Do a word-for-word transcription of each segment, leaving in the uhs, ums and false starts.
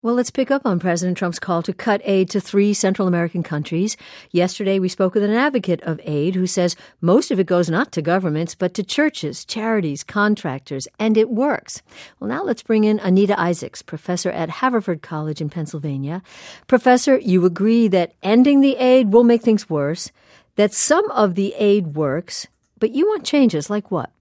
Well, let's pick up on President Trump's call to cut aid to three Central American countries. Yesterday, we spoke with an advocate of aid who says most of it goes not to governments, but to churches, charities, contractors, and it works. Well, now let's bring in Anita Isaacs, professor at Haverford College in Pennsylvania. Professor, you agree that ending the aid will make things worse, that some of the aid works, but you want changes like what?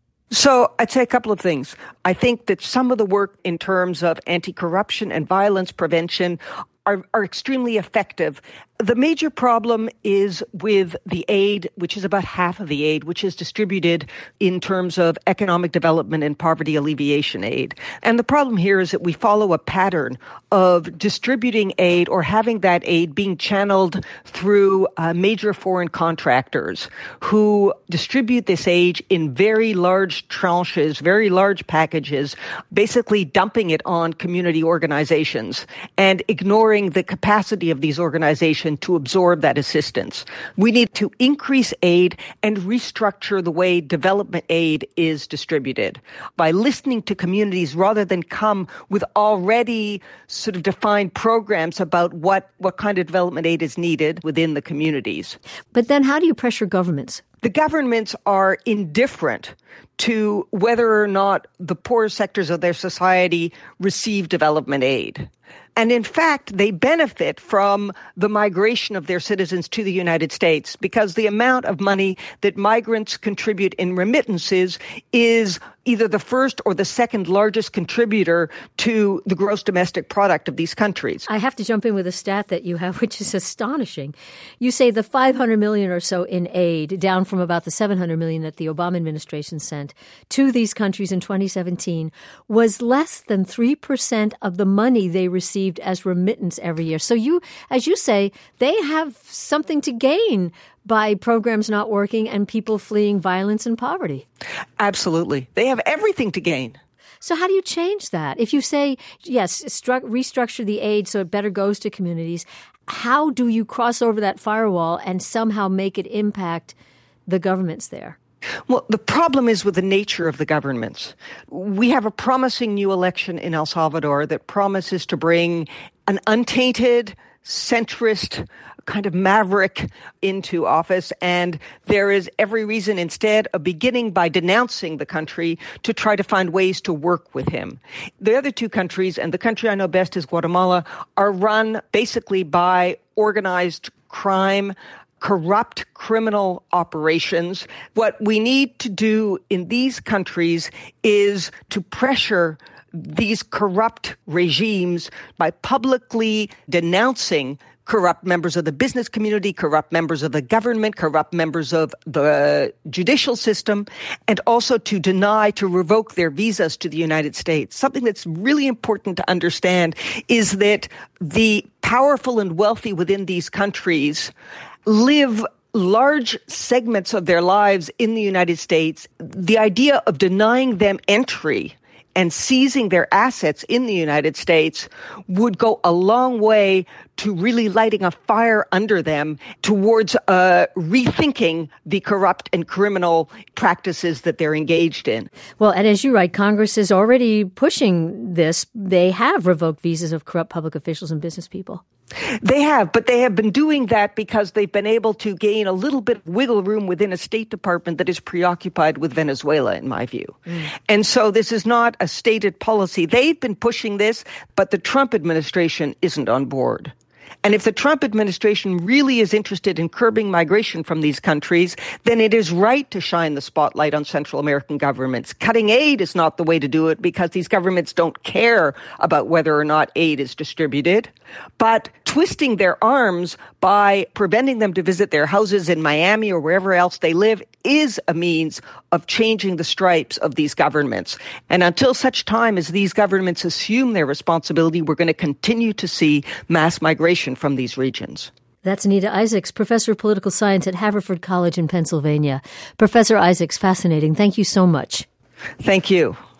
So I'd say a couple of things. I think that some of the work in terms of anti-corruption and violence prevention are, are extremely effective. The major problem is with the aid, which is about half of the aid, which is distributed in terms of economic development and poverty alleviation aid. And the problem here is that we follow a pattern of distributing aid or having that aid being channeled through uh, major foreign contractors who distribute this aid in very large tranches, very large packages, basically dumping it on community organizations and ignoring the capacity of these organizations to absorb that assistance. We need to increase aid and restructure the way development aid is distributed by listening to communities rather than come with already sort of defined programs about what, what kind of development aid is needed within the communities. But then how do you pressure governments? The governments are indifferent to whether or not the poorer sectors of their society receive development aid. And in fact, they benefit from the migration of their citizens to the United States because the amount of money that migrants contribute in remittances is either the first or the second largest contributor to the gross domestic product of these countries. I have to jump in with a stat that you have, which is astonishing. You say the five hundred million dollars or so in aid, down from about the seven hundred million dollars that the Obama administration sent to these countries in twenty seventeen, was less than three percent of the money they received as remittance every year. So you, as you say, they have something to gain by programs not working and people fleeing violence and poverty. Absolutely. They have everything to gain. So how do you change that? If you say, yes, stru- restructure the aid so it better goes to communities, how do you cross over that firewall and somehow make it impact the governments there? Well, the problem is with the nature of the governments. We have a promising new election in El Salvador that promises to bring an untainted, centrist kind of maverick into office, and there is every reason instead of beginning by denouncing the country to try to find ways to work with him. The other two countries, and the country I know best is Guatemala, are run basically by organized crime, corrupt criminal operations. What we need to do in these countries is to pressure these corrupt regimes by publicly denouncing corrupt members of the business community, corrupt members of the government, corrupt members of the judicial system, and also to deny, to revoke their visas to the United States. Something that's really important to understand is that the powerful and wealthy within these countries live large segments of their lives in the United States. The idea of denying them entry and seizing their assets in the United States would go a long way to really lighting a fire under them towards uh, rethinking the corrupt and criminal practices that they're engaged in. Well, and as you write, Congress is already pushing this. They have revoked visas of corrupt public officials and business people. They have, but they have been doing that because they've been able to gain a little bit of wiggle room within a State Department that is preoccupied with Venezuela, in my view. Mm. And so this is not a stated policy. They've been pushing this, but the Trump administration isn't on board. And if the Trump administration really is interested in curbing migration from these countries, then it is right to shine the spotlight on Central American governments. Cutting aid is not the way to do it because these governments don't care about whether or not aid is distributed. But twisting their arms by preventing them to visit their houses in Miami or wherever else they live is a means of changing the stripes of these governments. And until such time as these governments assume their responsibility, we're going to continue to see mass migration from these regions. That's Anita Isaacs, professor of political science at Haverford College in Pennsylvania. Professor Isaacs, fascinating. Thank you so much. Thank you.